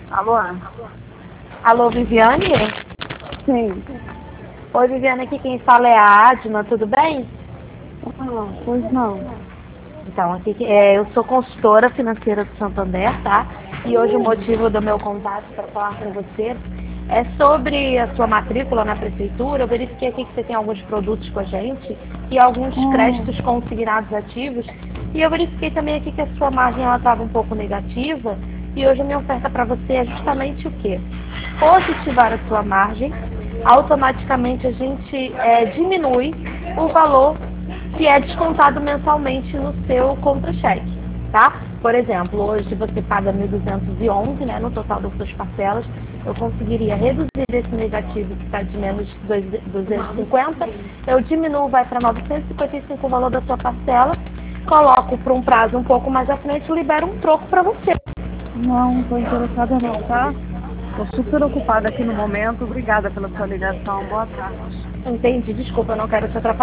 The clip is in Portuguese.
Alô? Alô, Viviane? Sim. Oi, Viviane, aqui quem fala é a Adma, tudo bem? Ah, pois não. Então, eu sou consultora financeira do Santander, tá? E hoje o motivo do meu contato para falar com você é sobre a sua matrícula na prefeitura. Eu verifiquei aqui que você tem alguns produtos com a gente e alguns créditos consignados ativos. E eu verifiquei também aqui que a sua margem estava um pouco negativa. E hoje a minha oferta para você é justamente o quê? Positivar a sua margem, automaticamente a gente diminui o valor que é descontado mensalmente no seu contra-cheque, tá? Por exemplo, hoje você paga 1.211, né, no total das suas parcelas, eu conseguiria reduzir esse negativo que está de menos 250, eu diminuo, vai para 955 o valor da sua parcela, coloco para um prazo um pouco mais à frente e libero um troco para você. Não, estou interessada não, tá? Estou super ocupada aqui no momento. Obrigada pela sua ligação. Boa tarde. Entendi, desculpa, eu não quero te atrapalhar.